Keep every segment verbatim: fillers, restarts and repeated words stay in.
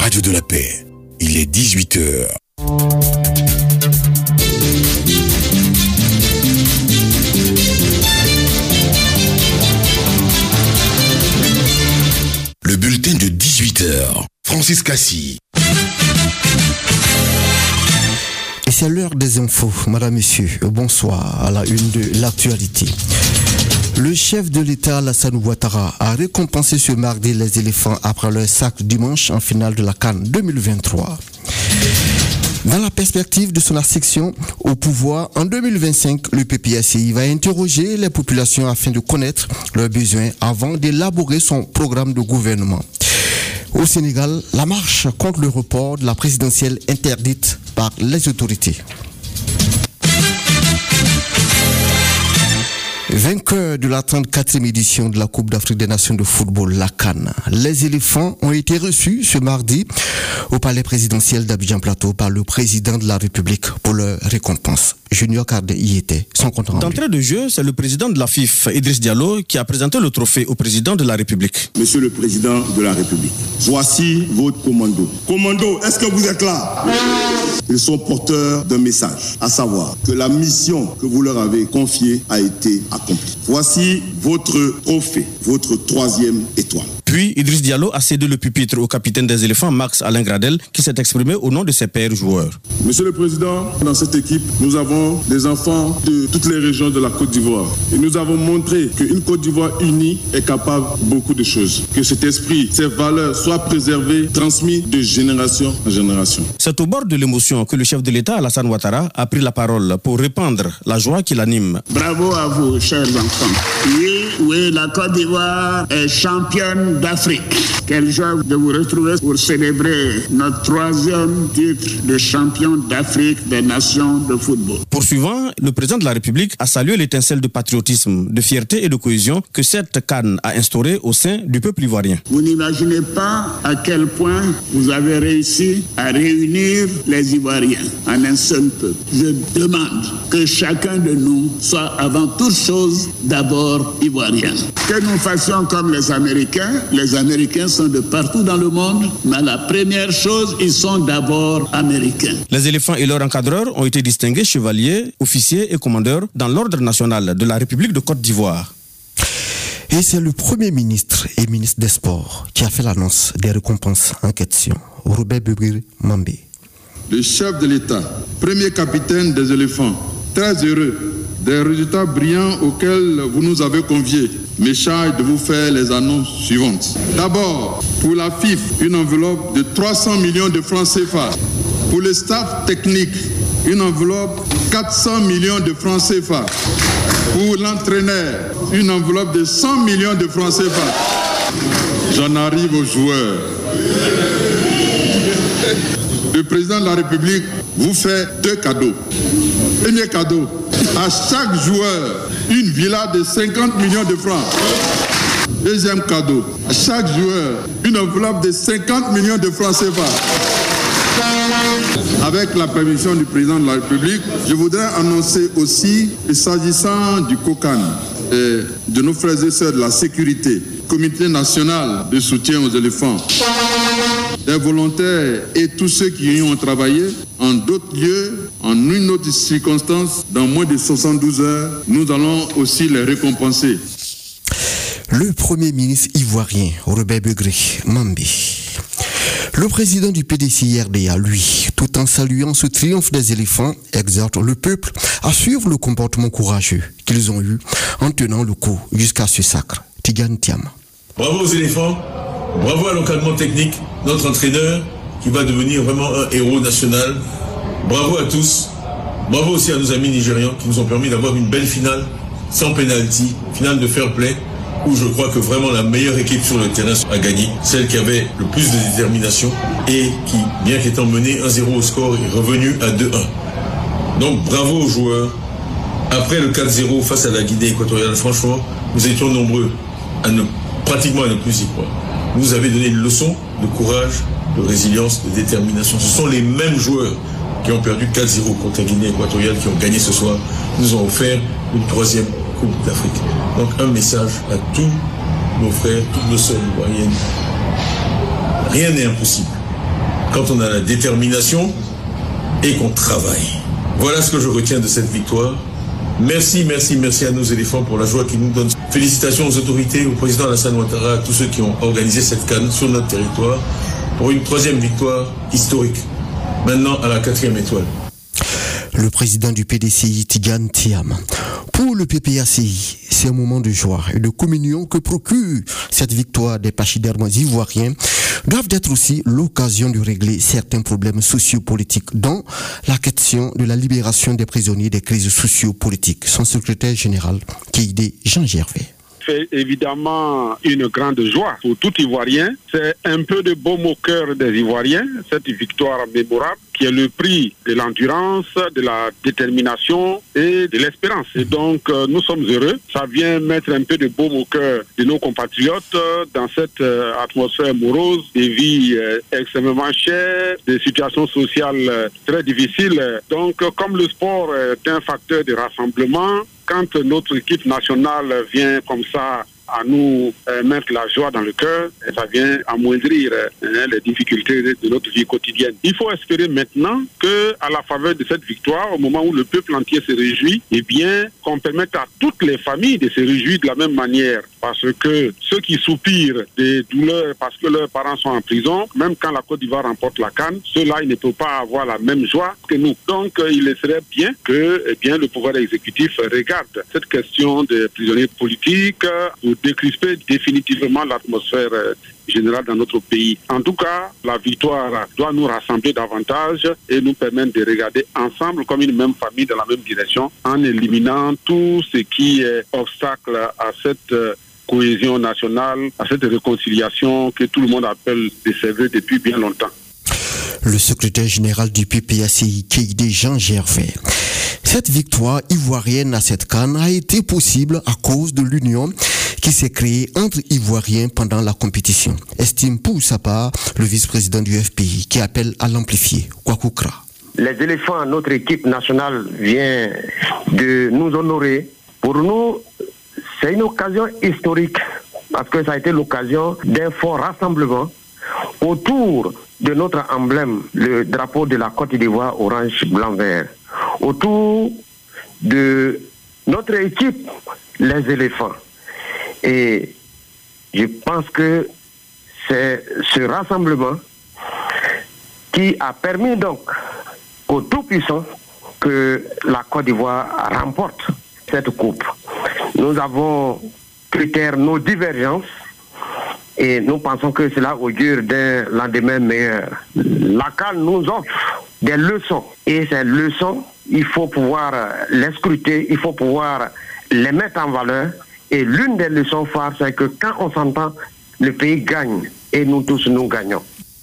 radio de la paix. Il est dix-huit heures. Le bulletin de dix-huit heures. Francis Cassi. Et c'est l'heure des infos. Madame, Monsieur, bonsoir. À la une de l'actualité. Le chef de l'État, Alassane Ouattara, a récompensé ce mardi les éléphants après leur sacre dimanche en finale de la CAN deux mille vingt-trois. Dans la perspective de son accession au pouvoir, en deux mille vingt-cinq, le P P S C I va interroger les populations afin de connaître leurs besoins avant d'élaborer son programme de gouvernement. Au Sénégal, la marche contre le report de la présidentielle interdite par les autorités. Vainqueur de la trente-quatrième édition de la Coupe d'Afrique des Nations de football, la CAN, les éléphants ont été reçus ce mardi au palais présidentiel d'Abidjan Plateau par le président de la République pour leur récompense. Junior Cardé y était, sans compte rendu. D'entrée de jeu, c'est le président de la F I F, Idriss Diallo, qui a présenté le trophée au président de la République. Monsieur le président de la République, voici votre commando. Commando, est-ce que vous êtes là? Ils sont porteurs d'un message, à savoir que la mission que vous leur avez confiée a été accomplie. Voici votre trophée, votre troisième étoile. Puis, Idriss Diallo a cédé le pupitre au capitaine des éléphants, Max Alain Gradel, qui s'est exprimé au nom de ses pairs joueurs. Monsieur le Président, dans cette équipe, nous avons des enfants de toutes les régions de la Côte d'Ivoire. Et nous avons montré qu'une Côte d'Ivoire unie est capable de beaucoup de choses. Que cet esprit, ces valeurs soient préservées, transmises de génération en génération. C'est au bord de l'émotion que le chef de l'État, Alassane Ouattara, a pris la parole pour répandre la joie qui l'anime. Bravo à vous, chers enfants. Oui, oui, la Côte d'Ivoire est championne d'Afrique. Quelle joie de vous retrouver pour célébrer notre troisième titre de champion d'Afrique des nations de football. Poursuivant, le président de la République a salué l'étincelle de patriotisme, de fierté et de cohésion que cette CAN a instaurée au sein du peuple ivoirien. Vous n'imaginez pas à quel point vous avez réussi à réunir les Ivoiriens en un seul peuple. Je demande que chacun de nous soit avant toute chose d'abord ivoirien. Que nous fassions comme les Américains. Les Américains sont de partout dans le monde, mais la première chose, ils sont d'abord américains. Les éléphants et leurs encadreurs ont été distingués chevaliers, officiers et commandeurs dans l'ordre national de la République de Côte d'Ivoire. Et c'est le Premier ministre et ministre des Sports qui a fait l'annonce des récompenses en question. Robert Bugir Mambé. Le chef de l'État, premier capitaine des éléphants, très heureux des résultats brillants auxquels vous nous avez conviés, me charge de vous faire les annonces suivantes. D'abord, pour la F I F, une enveloppe de trois cents millions de francs C F A. Pour le staff technique, une enveloppe de quatre cents millions de francs C F A. Pour l'entraîneur, une enveloppe de cent millions de francs C F A. J'en arrive aux joueurs. Le président de la République vous fait deux cadeaux. Premier cadeau, à chaque joueur, une villa de cinquante millions de francs. Deuxième cadeau, à chaque joueur, une enveloppe de cinquante millions de francs C F A. Avec la permission du président de la République, je voudrais annoncer aussi, s'agissant du COCAN, et de nos frères et sœurs de la sécurité, Comité national de soutien aux éléphants, des volontaires et tous ceux qui y ont travaillé, en d'autres lieux, en une autre circonstance, dans moins de soixante-douze heures, nous allons aussi les récompenser. Le Premier ministre ivoirien, Robert Bugri Mambi. Le président du P D C I R D A, lui, tout en saluant ce triomphe des éléphants, exhorte le peuple à suivre le comportement courageux qu'ils ont eu en tenant le coup jusqu'à ce sacre. Tigane Thiam. Bravo aux éléphants, bravo à l'encadrement technique, notre entraîneur qui va devenir vraiment un héros national. Bravo à tous, bravo aussi à nos amis nigérians qui nous ont permis d'avoir une belle finale, sans penalty, finale de fair play, où je crois que vraiment la meilleure équipe sur le terrain a gagné, celle qui avait le plus de détermination et qui, bien qu'étant menée un zéro au score, est revenue à deux un. Donc bravo aux joueurs. Après le quatre zéro face à la Guinée équatoriale, franchement, nous étions nombreux à ne, pratiquement à ne plus y croire. Vous nous avez donné une leçon de courage, de résilience, de détermination. Ce sont les mêmes joueurs qui ont perdu quatre zéro contre la Guinée équatoriale, qui ont gagné ce soir, nous ont offert une troisième Coupe d'Afrique. Donc un message à tous nos frères, toutes nos sœurs ivoiriennes. Rien n'est impossible. quand on a la détermination et qu'on travaille. Voilà ce que je retiens de cette victoire. Merci, merci, merci à nos éléphants pour la joie qu'ils nous donnent. Félicitations aux autorités, au président Alassane Ouattara, à tous ceux qui ont organisé cette CAN sur notre territoire pour une troisième victoire historique. Maintenant à la quatrième étoile. Le président du P D C I, Tidiane Thiam. Pour le P P A C I, c'est un moment de joie et de communion que procure cette victoire des pachydermes ivoiriens, doivent être aussi l'occasion de régler certains problèmes sociopolitiques, dont la question de la libération des prisonniers des crises sociopolitiques. Son secrétaire général, Keïdé Jean Gervais. C'est évidemment une grande joie pour tout Ivoirien. C'est un peu de baume au cœur des Ivoiriens, cette victoire mémorable qui est le prix de l'endurance, de la détermination et de l'espérance. Et donc, euh, nous sommes heureux. Ça vient mettre un peu de baume au cœur de nos compatriotes euh, dans cette euh, atmosphère morose, des vies euh, extrêmement chères, des situations sociales euh, très difficiles. Donc, euh, comme le sport est un facteur de rassemblement, quand notre équipe nationale vient comme ça à nous euh, mettre la joie dans le cœur, ça vient amoindrir euh, les difficultés de, de notre vie quotidienne. Il faut espérer maintenant que, à la faveur de cette victoire, au moment où le peuple entier se réjouit, eh bien, qu'on permette à toutes les familles de se réjouir de la même manière. Parce que ceux qui soupirent des douleurs parce que leurs parents sont en prison, même quand la Côte d'Ivoire remporte la CAN, ceux-là, ils ne peuvent pas avoir la même joie que nous. Donc, euh, il serait bien que eh bien, le pouvoir exécutif regarde cette question des prisonniers politiques euh, pour décrisper définitivement l'atmosphère euh, générale dans notre pays. En tout cas, la victoire doit nous rassembler davantage et nous permettre de regarder ensemble comme une même famille dans la même direction en éliminant tout ce qui est obstacle à cette euh, cohésion nationale, à cette réconciliation que tout le monde appelle de sévère depuis bien longtemps. Le secrétaire général du P P A C I, Keïdé Jean Gervais. Cette victoire ivoirienne à cette CAN a été possible à cause de l'union qui s'est créée entre Ivoiriens pendant la compétition, estime pour sa part le vice-président du F P I qui appelle à l'amplifier, Kwakoukra. Les éléphants, notre équipe nationale vient de nous honorer. Pour nous, c'est une occasion historique parce que ça a été l'occasion d'un fort rassemblement autour de notre emblème, le drapeau de la Côte d'Ivoire orange, blanc, vert, autour de notre équipe, les éléphants. Et je pense que c'est ce rassemblement qui a permis donc aux tout-puissants que la Côte d'Ivoire remporte cette coupe. Nous avons pu taire nos divergences et nous pensons que cela augure d'un lendemain meilleur. La CAN nous offre des leçons et ces leçons, il faut pouvoir les scruter, il faut pouvoir les mettre en valeur. Et l'une des leçons phares, c'est que quand on s'entend, le pays gagne et nous tous nous gagnons.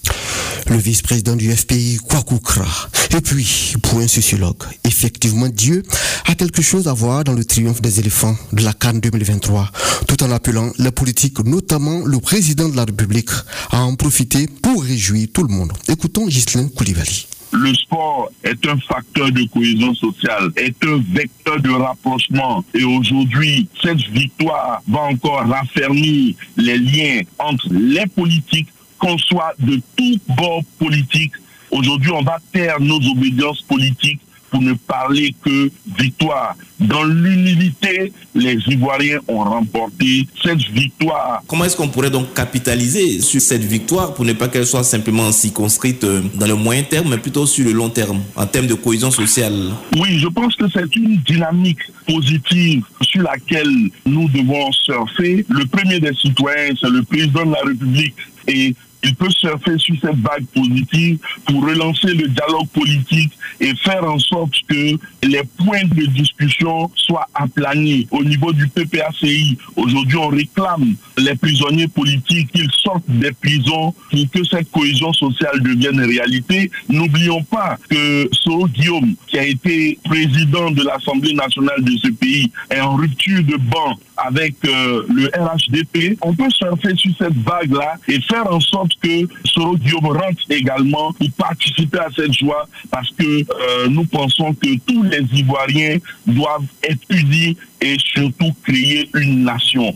Le vice-président du F P I, Kwakoukra. Et puis, pour un sociologue, effectivement, Dieu a quelque chose à voir dans le triomphe des éléphants de la CAN deux mille vingt-trois, tout en appelant les politiques, notamment le président de la République, à en profiter pour réjouir tout le monde. Écoutons Ghislain Koulibaly. Le sport est un facteur de cohésion sociale, est un vecteur de rapprochement. Et aujourd'hui, cette victoire va encore raffermir les liens entre les politiques, qu'on soit de tout bord politique. Aujourd'hui, on va taire nos obédiences politiques pour ne parler que victoire. Dans l'humilité, les Ivoiriens ont remporté cette victoire. Comment est-ce qu'on pourrait donc capitaliser sur cette victoire pour ne pas qu'elle soit simplement circonscrite dans le moyen terme, mais plutôt sur le long terme, en termes de cohésion sociale? Oui, je pense que c'est une dynamique positive sur laquelle nous devons surfer. Le premier des citoyens, c'est le président de la République et il peut surfer sur cette vague positive pour relancer le dialogue politique et faire en sorte que les points de discussion soient aplanii. Au niveau du P P A C I, aujourd'hui, on réclame les prisonniers politiques qu'ils sortent des prisons pour que cette cohésion sociale devienne réalité. N'oublions pas que Soro Guillaume, qui a été président de l'Assemblée nationale de ce pays, est en rupture de banc avec euh, le R H D P. On peut surfer sur cette vague-là et faire en sorte que Soro Guillaume rentre également pour participer à cette joie parce que euh, nous pensons que tous les Ivoiriens doivent être unis et surtout créer une nation.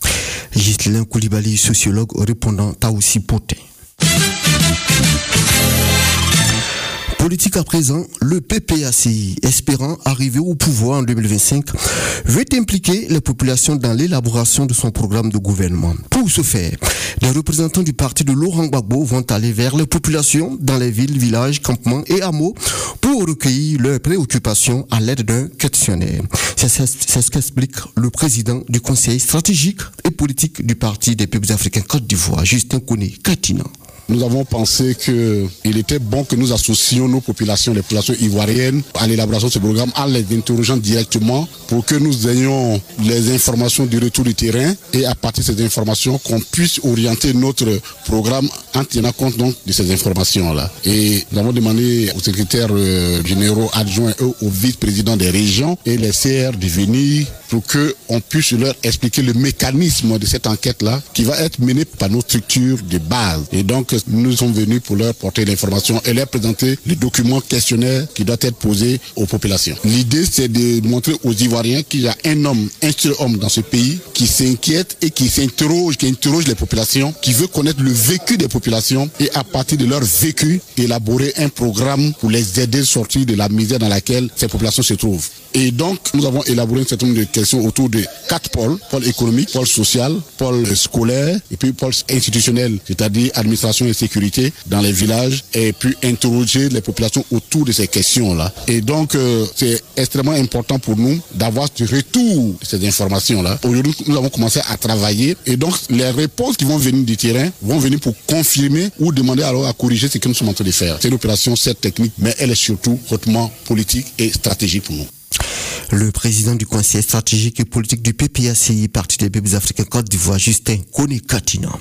Ghislain Koulibaly, sociologue, répondant à aussi Poté. Politique à présent, le P P A C I, espérant arriver au pouvoir en deux mille vingt-cinq, veut impliquer les populations dans l'élaboration de son programme de gouvernement. Pour ce faire, des représentants du parti de Laurent Gbagbo vont aller vers les populations dans les villes, villages, campements et hameaux pour recueillir leurs préoccupations à l'aide d'un questionnaire. C'est ce qu'explique le président du Conseil stratégique et politique du Parti des peuples africains Côte d'Ivoire, Justin Koné Katina. Nous avons pensé qu'il était bon que nous associons nos populations, les populations ivoiriennes, à l'élaboration de ce programme, en les interrogeant directement pour que nous ayons les informations du retour du terrain et à partir de ces informations, qu'on puisse orienter notre programme en tenant compte donc de ces informations-là. Et nous avons demandé aux secrétaires euh, généraux adjoints et aux vice-présidents des régions et les C R de venir pour qu'on puisse leur expliquer le mécanisme de cette enquête-là qui va être menée par nos structures de base. Et donc, nous sommes venus pour leur porter l'information et leur présenter les documents questionnaires qui doivent être posés aux populations. L'idée, c'est de montrer aux Ivoiriens qu'il y a un homme, un seul homme dans ce pays qui s'inquiète et qui s'interroge, qui interroge les populations, qui veut connaître le vécu des populations et à partir de leur vécu, élaborer un programme pour les aider à sortir de la misère dans laquelle ces populations se trouvent. Et donc, nous avons élaboré un certain nombre de questions autour de quatre pôles. Pôle économique, pôle social, pôle scolaire et puis pôle institutionnel, c'est-à-dire administration et sécurité dans les villages et puis interroger les populations autour de ces questions-là. Et donc, euh, c'est extrêmement important pour nous d'avoir ce retour de ces informations-là. Aujourd'hui, nous avons commencé à travailler et donc les réponses qui vont venir du terrain vont venir pour confirmer ou demander alors à corriger ce que nous sommes en train de faire. C'est une opération certes technique, mais elle est surtout hautement politique et stratégique pour nous. Le président du Conseil stratégique et politique du P P A C I, Parti des peuples africains Côte d'Ivoire, Justin Koné Katina.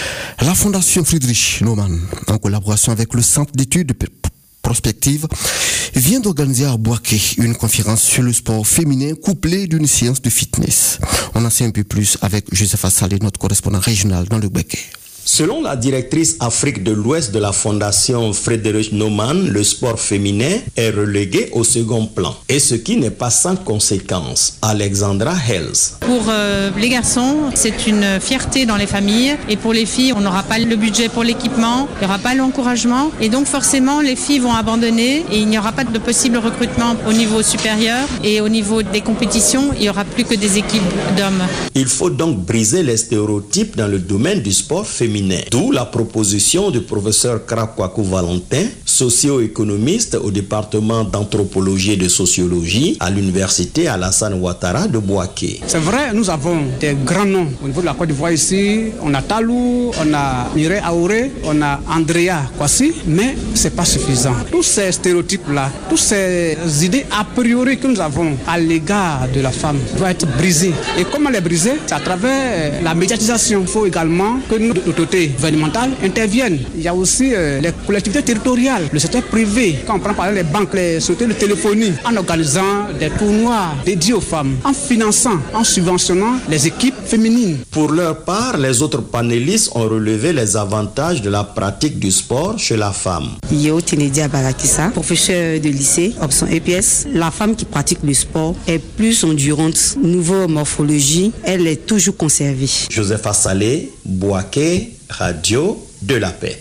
La Fondation Friedrich Naumann, en collaboration avec le Centre d'études prospectives, vient d'organiser à Bouaké une conférence sur le sport féminin couplée d'une séance de fitness. On en sait un peu plus avec Joseph Assalé, notre correspondant régional dans le Bouaké. Selon la directrice Afrique de l'Ouest de la Fondation Friedrich Naumann, le sport féminin est relégué au second plan. Et ce qui n'est pas sans conséquence. Alexandra Hells. Pour euh, les garçons, c'est une fierté dans les familles. Et pour les filles, on n'aura pas le budget pour l'équipement, il n'y aura pas l'encouragement. Et donc forcément, les filles vont abandonner et il n'y aura pas de possible recrutement au niveau supérieur. Et au niveau des compétitions, il n'y aura plus que des équipes d'hommes. Il faut donc briser les stéréotypes dans le domaine du sport féminin. D'où la proposition du professeur Krakwaku Valentin, socio-économiste au département d'anthropologie et de sociologie à l'université Alassane Ouattara de Bouaké. C'est vrai, nous avons des grands noms au niveau de la Côte d'Ivoire ici. On a Talou, on a Mireille Aouré, on a Andrea Kwasi, mais ce n'est pas suffisant. Tous ces stéréotypes-là, toutes ces idées a priori que nous avons à l'égard de la femme doivent être brisées. Et comment les briser? C'est à travers la médiatisation. Il faut également que nous, l'autorité gouvernementale, interviennent. Il y a aussi euh, les collectivités territoriales, le secteur privé. Quand on prend par exemple les banques, les sociétés de téléphonie, en organisant des tournois dédiés aux femmes, en finançant, en subventionnant les équipes féminines. Pour leur part, les autres panélistes ont relevé les avantages de la pratique du sport chez la femme. Yo Tinedia Barakissa, professeur de lycée, option E P S. La femme qui pratique le sport est plus endurante. Nouveau morphologie, elle est toujours conservée. Joseph Assalé, Bouaké, Radio de la Paix.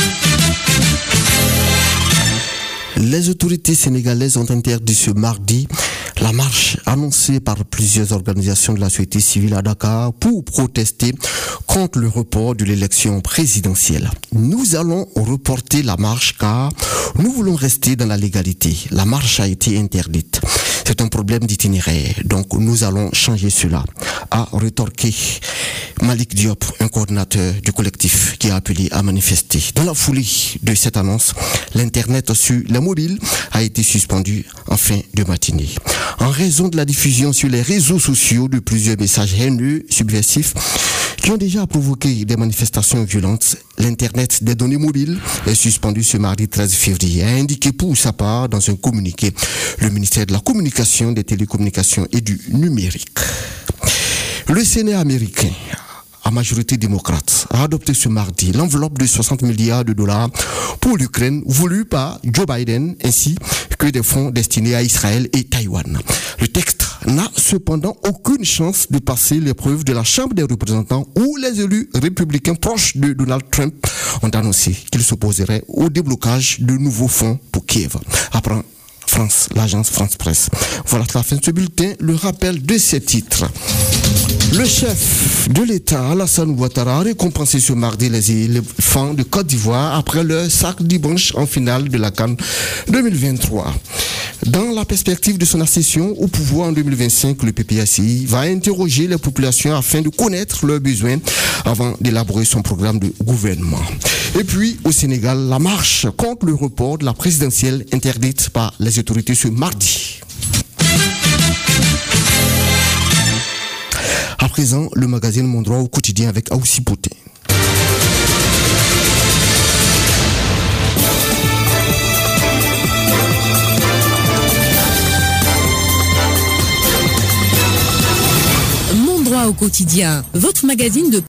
Les autorités sénégalaises ont interdit ce mardi la marche annoncée par plusieurs organisations de la société civile à Dakar pour protester contre le report de l'élection présidentielle. Nous allons reporter la marche car nous voulons rester dans la légalité. La marche a été interdite. C'est un problème d'itinéraire, donc nous allons changer cela, a rétorqué Malik Diop, un coordinateur du collectif qui a appelé à manifester. Dans la foulée de cette annonce, l'Internet sur les mobiles a été suspendu en fin de matinée. En raison de la diffusion sur les réseaux sociaux de plusieurs messages haineux, subversifs, qui ont déjà provoqué des manifestations violentes, l'Internet des données mobiles est suspendu ce mardi treize février, a indiqué pour sa part dans un communiqué le ministère de la Communication, des Télécommunications et du Numérique. Le Sénat américain, à majorité démocrate, a adopté ce mardi l'enveloppe de soixante milliards de dollars pour l'Ukraine voulue par Joe Biden ainsi que des fonds destinés à Israël et Taïwan. Le texte n'a cependant aucune chance de passer l'épreuve de la Chambre des représentants où les élus républicains proches de Donald Trump ont annoncé qu'ils s'opposeraient au déblocage de nouveaux fonds pour Kiev. Après France, l'agence France Presse. Voilà la fin de ce bulletin, le rappel de ces titres. Le chef de l'État, Alassane Ouattara, a récompensé ce mardi les éléphants de Côte d'Ivoire après le sac dimanche en finale de la CAN deux mille vingt-trois. Dans la perspective de son accession au pouvoir en deux mille vingt-cinq, le P P A C I va interroger les populations afin de connaître leurs besoins avant d'élaborer son programme de gouvernement. Et puis, au Sénégal, la marche contre le report de la présidentielle interdite par les autorités ce mardi. À présent, le magazine Mon Droit au quotidien avec Aoussi Poté. Mon Droit au quotidien, votre magazine de